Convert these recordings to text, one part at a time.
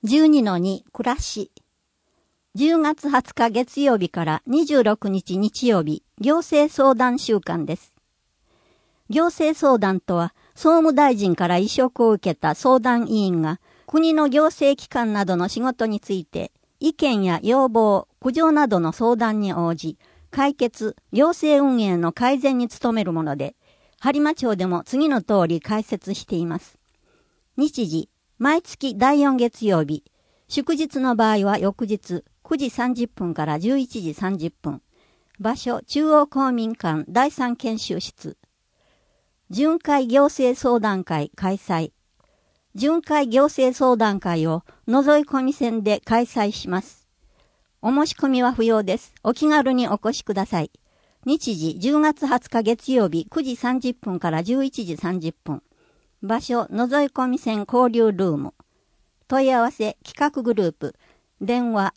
12-2暮らし。10月20日月曜日から26日日曜日、行政相談週間です。行政相談とは、総務大臣から委嘱を受けた相談委員が、国の行政機関などの仕事について、意見や要望、苦情などの相談に応じ、解決、行政運営の改善に努めるもので、播磨町でも次の通り解説しています。日時、毎月第4月曜日、祝日の場合は翌日9時30分から11時30分。場所、中央公民館第3研修室。巡回行政相談会開催。巡回行政相談会を覗い込み線で開催します。お申し込みは不要です。お気軽にお越しください。日時10月20日月曜日9時30分から11時30分。場所、覗い込み線交流ルーム。問い合わせ、企画グループ。電話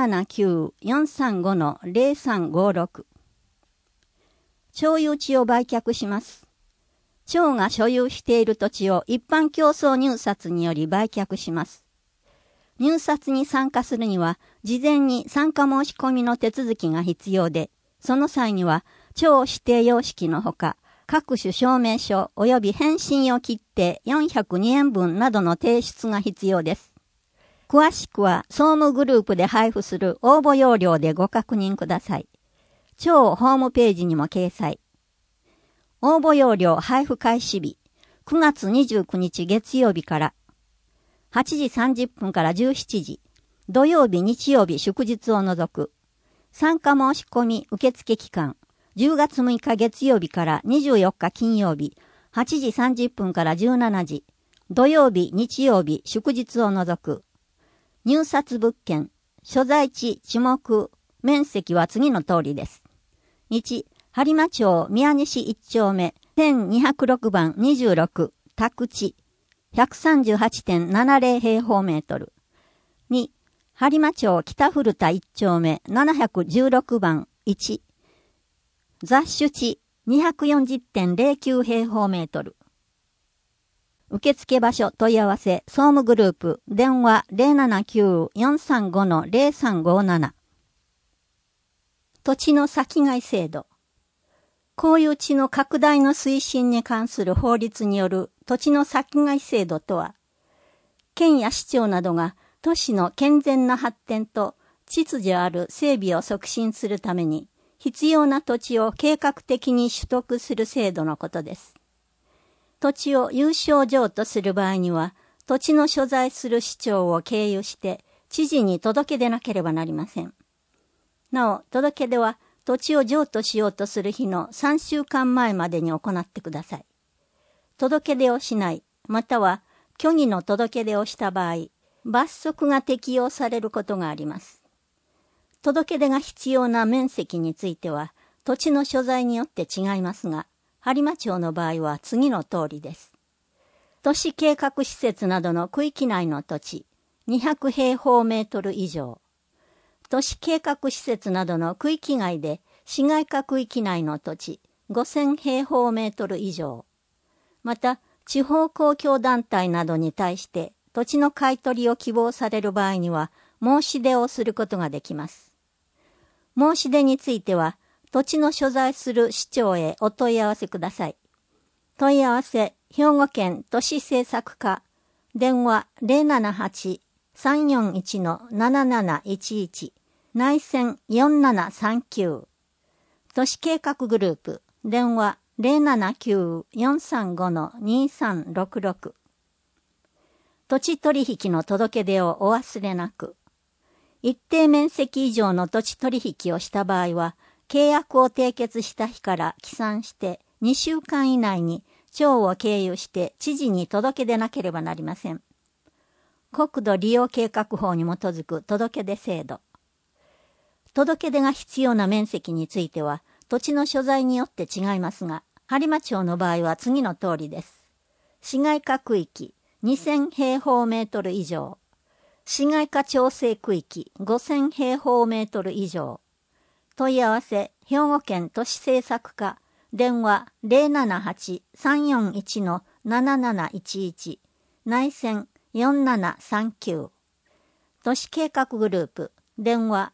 079-435-0356。町有地を売却します。町が所有している土地を一般競争入札により売却します。入札に参加するには、事前に参加申し込みの手続きが必要で、その際には、町指定様式のほか、各種証明書及び返信用切手402円分などの提出が必要です。詳しくは総務グループで配布する応募要領でご確認ください。町ホームページにも掲載。応募要領配布開始日、9月29日月曜日から8時30分から17時、土曜日日曜日祝日を除く。参加申し込み受付期間、10月6日月曜日から24日金曜日、8時30分から17時、土曜日、日曜日、祝日を除く。入札物件、所在地、地目、面積は次の通りです。1、播磨町宮西1丁目、1206番26、宅地、138.70 平方メートル。2、播磨町北古田1丁目、716番1、雑種地 240.09 平方メートル。受付場所問い合わせ総務グループ電話 079-435-0357。土地の先買い制度。公有地の拡大の推進に関する法律による土地の先買い制度とは、県や市町などが都市の健全な発展と秩序ある整備を促進するために、必要な土地を計画的に取得する制度のことです。土地を有償譲渡する場合には、土地の所在する市町を経由して知事に届け出なければなりません。なお、届け出は土地を譲渡しようとする日の3週間前までに行ってください。届け出をしない、または虚偽の届け出をした場合、罰則が適用されることがあります。届け出が必要な面積については、土地の所在によって違いますが、播磨町の場合は次の通りです。都市計画施設などの区域内の土地、200平方メートル以上。都市計画施設などの区域外で、市街化区域内の土地、5000平方メートル以上。また、地方公共団体などに対して、土地の買い取りを希望される場合には、申し出をすることができます。申し出については、土地の所在する市町へお問い合わせください。問い合わせ、兵庫県都市政策課、電話 078-341-7711、内線4739。都市計画グループ、電話 079-435-2366。土地取引の届け出をお忘れなく。一定面積以上の土地取引をした場合は、契約を締結した日から起算して2週間以内に町を経由して知事に届け出なければなりません。国土利用計画法に基づく届け出制度。届け出が必要な面積については土地の所在によって違いますが、播磨町の場合は次の通りです。市街化区域2000平方メートル以上。市街化調整区域5000平方メートル以上。問い合わせ、兵庫県都市政策課、電話 078-341-7711、内線4739。 都市計画グループ、電話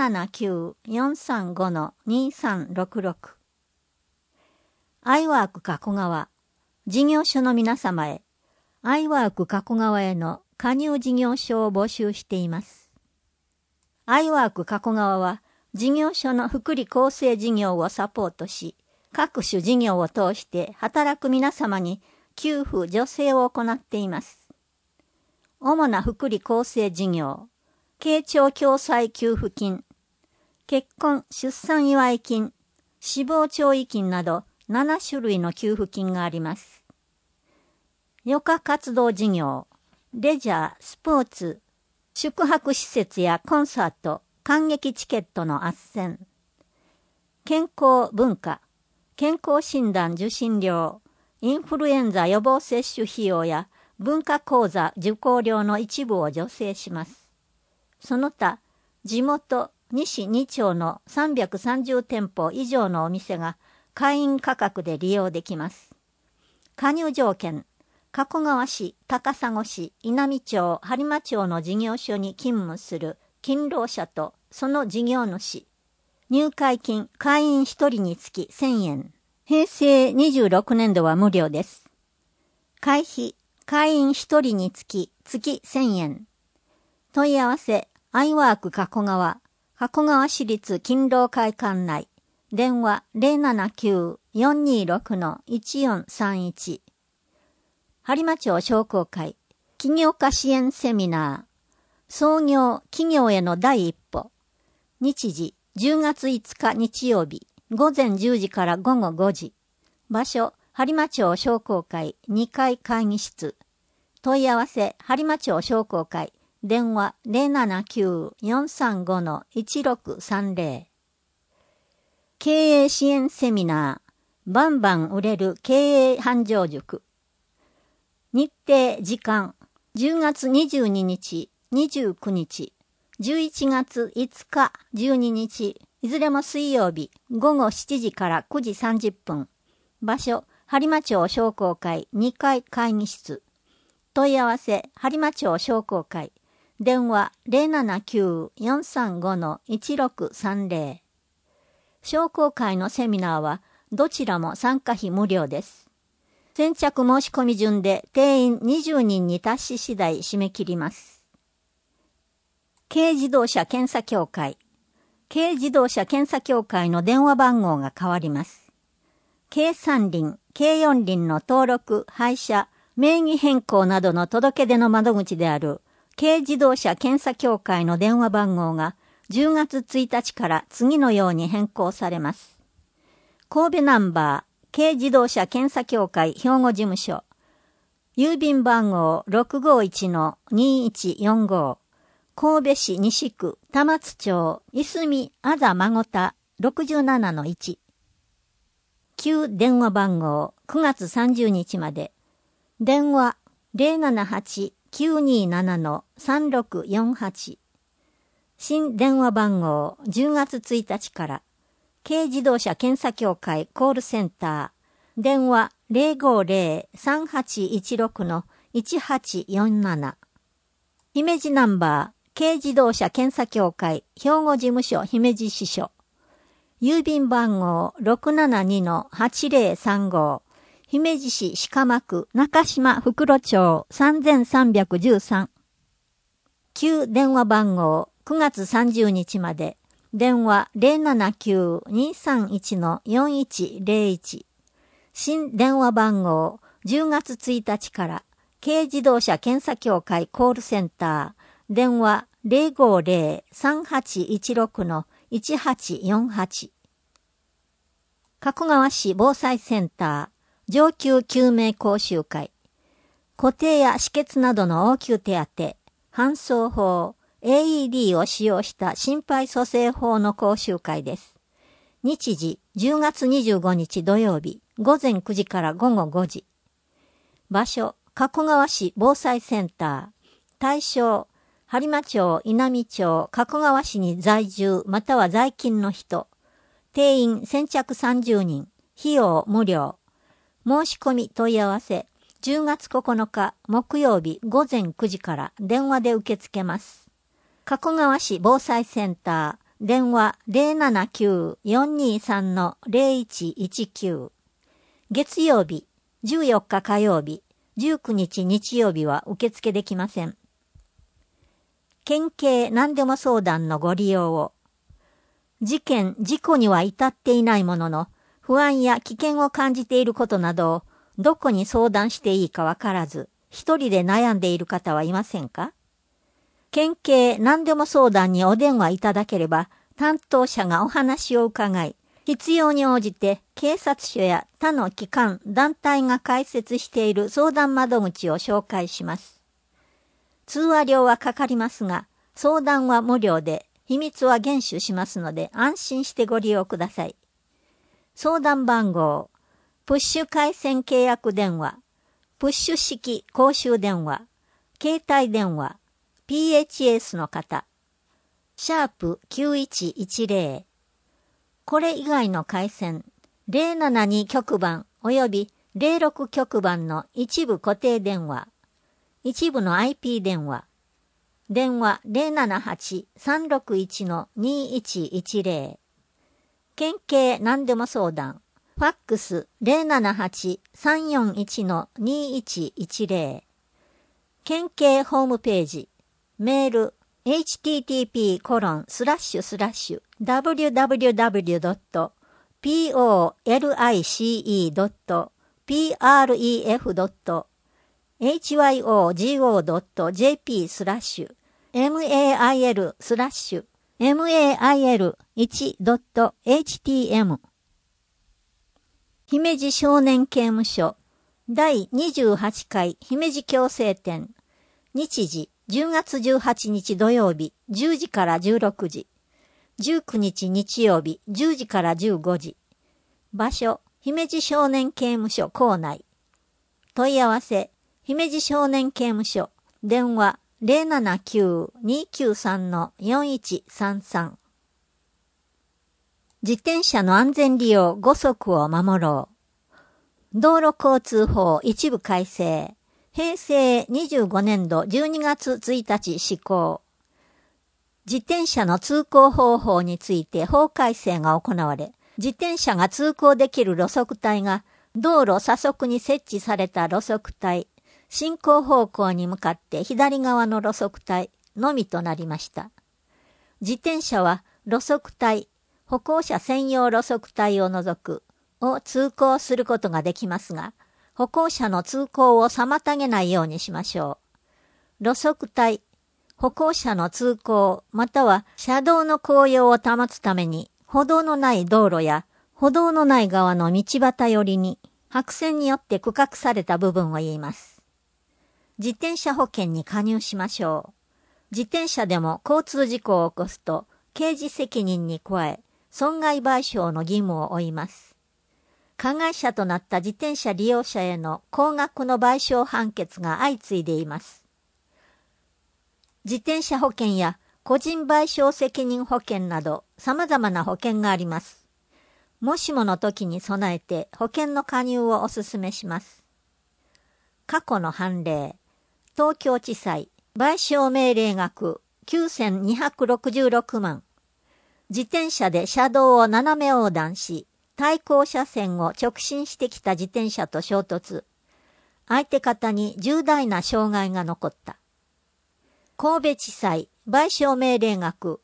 079-435-2366。アイワーク加古川、事業所の皆様へ、アイワーク加古川への加入事業所を募集しています。アイワーク加古川は、事業所の福利厚生事業をサポートし、各種事業を通して働く皆様に給付助成を行っています。主な福利厚生事業、慶長共済給付金、結婚出産祝い金、死亡弔慰金など7種類の給付金があります。余暇活動事業、レジャー、スポーツ、宿泊施設やコンサート、観劇チケットの斡旋、健康文化、健康診断受診料、インフルエンザ予防接種費用や文化講座受講料の一部を助成します。その他、地元西2町の330店舗以上のお店が会員価格で利用できます。加入条件、加古川市、高砂市、稲美町、播磨町の事業所に勤務する勤労者とその事業主。入会金、会員1人につき1000円。平成26年度は無料です。会費、会員1人につき月1000円。問い合わせ、アイワーク加古川、加古川市立勤労会館内。電話 079-426-1431。播磨町商工会、起業家支援セミナー。創業、企業への第一歩。日時、10月5日日曜日、午前10時から午後5時。場所、播磨町商工会2階会議室。問い合わせ、播磨町商工会。電話 079-435-1630。経営支援セミナー。バンバン売れる経営繁盛塾。日程、時間。10月22日。29日、11月5日、12日、いずれも水曜日、午後7時から9時30分。場所、播磨町商工会2階会議室。問い合わせ、播磨町商工会。電話 079-435-1630。商工会のセミナーは、どちらも参加費無料です。先着申し込み順で定員20人に達し次第締め切ります。軽自動車検査協会。軽自動車検査協会の電話番号が変わります。軽三輪、軽四輪の登録、廃車、名義変更などの届け出の窓口である軽自動車検査協会の電話番号が10月1日から次のように変更されます。神戸ナンバー、軽自動車検査協会兵庫事務所。郵便番号 651-2145。神戸市西区玉津町いすみあざまごた 67-1。旧電話番号9月30日まで。電話 078-927-3648。新電話番号10月1日から。軽自動車検査協会コールセンター。電話 050-3816-1847。姫路ナンバー軽自動車検査協会兵庫事務所姫路支所。郵便番号 672-8035。姫路市鹿間区中島袋町3313。旧電話番号9月30日まで。電話 079-231-4101。新電話番号10月1日から軽自動車検査協会コールセンター。電話 050-3816-1848。加古川市防災センター上級救命講習会。固定や止血などの応急手当、搬送法、AED を使用した心肺蘇生法の講習会です。日時10月25日土曜日午前9時から午後5時。場所、加古川市防災センター。対象、播磨町、稲美町、加古川市に在住または在勤の人。定員先着30人。費用無料。申し込み問い合わせ。10月9日木曜日午前9時から電話で受け付けます。 加古川市防災センター、電話 079-423-0119。月曜日、14日火曜日、19日日曜日は受付できません。県警何でも相談のご利用を。事件・事故には至っていないものの、不安や危険を感じていることなどをどこに相談していいかわからず、一人で悩んでいる方はいませんか？県警何でも相談にお電話いただければ、担当者がお話を伺い、必要に応じて警察署や他の機関・団体が開設している相談窓口を紹介します。通話料はかかりますが、相談は無料で、秘密は厳守しますので安心してご利用ください。相談番号、プッシュ回線契約電話、プッシュ式公衆電話、携帯電話、PHS の方、#9110。これ以外の回線、072局番及び06局番の一部固定電話、一部の IP 電話、電話 078-361-2110。県警何でも相談。ファックス 078-341-2110。県警ホームページ。メール http://www.police.hyo.go.jp/mail1.htm 姫路少年刑務所第28回姫路矯正展日時10月18日土曜日10時から16時19日日曜日10時から15時場所姫路少年刑務所構内問い合わせ姫路少年刑務所電話 079-293-4133 自転車の安全利用5則を守ろう。道路交通法一部改正。平成25年度12月1日施行。自転車の通行方法について法改正が行われ、自転車が通行できる路側帯が道路左側に設置された路側帯、進行方向に向かって左側の路側帯のみとなりました。自転車は路側帯、歩行者専用路側帯を除くを通行することができますが、歩行者の通行を妨げないようにしましょう。路側帯、歩行者の通行または車道の紅葉を保つために歩道のない道路や歩道のない側の道端寄りに白線によって区画された部分を言います。自転車保険に加入しましょう。自転車でも交通事故を起こすと刑事責任に加え損害賠償の義務を負います。加害者となった自転車利用者への高額の賠償判決が相次いでいます。自転車保険や個人賠償責任保険など様々な保険があります。もしもの時に備えて保険の加入をお勧めします。過去の判例、東京地裁、賠償命令額9266万。自転車で車道を斜め横断し、対向車線を直進してきた自転車と衝突。相手方に重大な障害が残った。神戸地裁、賠償命令額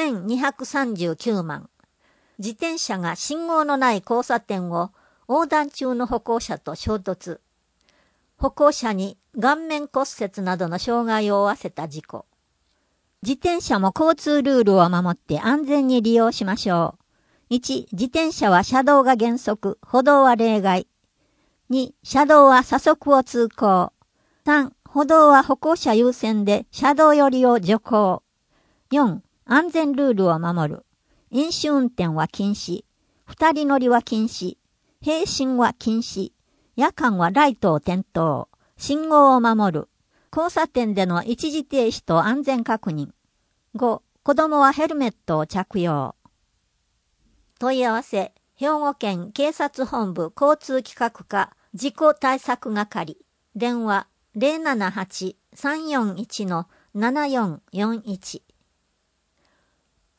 1239万。自転車が信号のない交差点を横断中の歩行者と衝突。歩行者に顔面骨折などの障害を負わせた事故。自転車も交通ルールを守って安全に利用しましょう。1、自転車は車道が原則、歩道は例外。2、車道は左側を通行。3、歩道は歩行者優先で車道寄りを徐行。4、安全ルールを守る。飲酒運転は禁止。二人乗りは禁止。並進は禁止。夜間はライトを点灯。信号を守る。交差点での一時停止と安全確認。5、子供はヘルメットを着用。問い合わせ、兵庫県警察本部交通企画課事故対策係。電話 078-341-7441。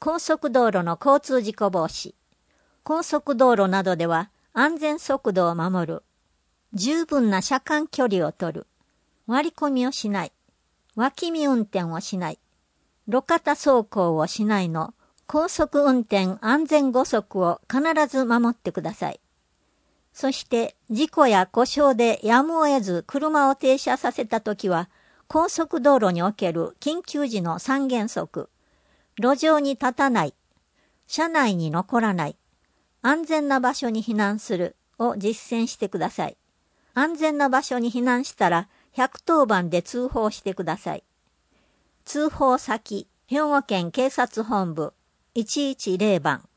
高速道路の交通事故防止。高速道路などでは安全速度を守る。十分な車間距離を取る。割り込みをしない。脇見運転をしない。路肩走行をしないの高速運転安全5則を必ず守ってください。そして事故や故障でやむを得ず車を停車させたときは、高速道路における緊急時の3原則。路上に立たない。車内に残らない。安全な場所に避難するを実践してください。安全な場所に避難したら110番で通報してください。通報先、兵庫県警察本部110番。